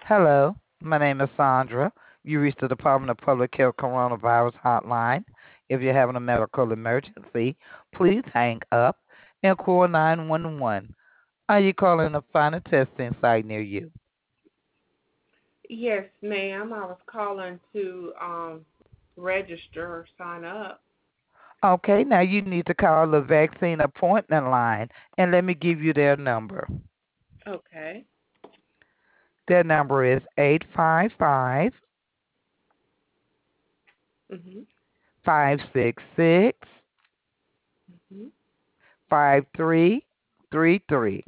Hello, my name is Sandra. You reached the Department of Public Health Coronavirus Hotline. If you're having a medical emergency, please hang up and call 911. Are you calling to find a testing site near you? Yes, ma'am. I was calling to register or sign up. Okay, now you need to call the vaccine appointment line and let me give you their number. Okay. Their number is 855 Mhm. 566 Mhm. 5333.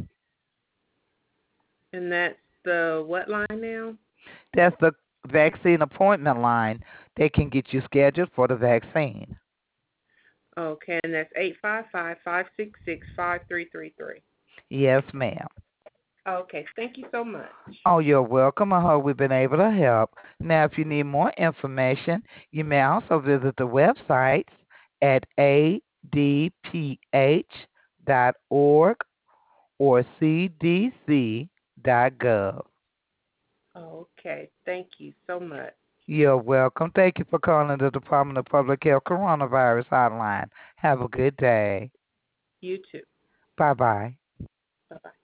And that's the what line now? That's the vaccine appointment line. They can get you scheduled for the vaccine. Okay, and that's 855-566-5333. Yes, ma'am. Okay, thank you so much. Oh, you're welcome. I hope we've been able to help. Now, if you need more information, you may also visit the websites at adph.org or cdc.gov. Okay, thank you so much. You're welcome. Thank you for calling the Department of Public Health Coronavirus Hotline. Have a good day. You too. Bye bye. Bye bye.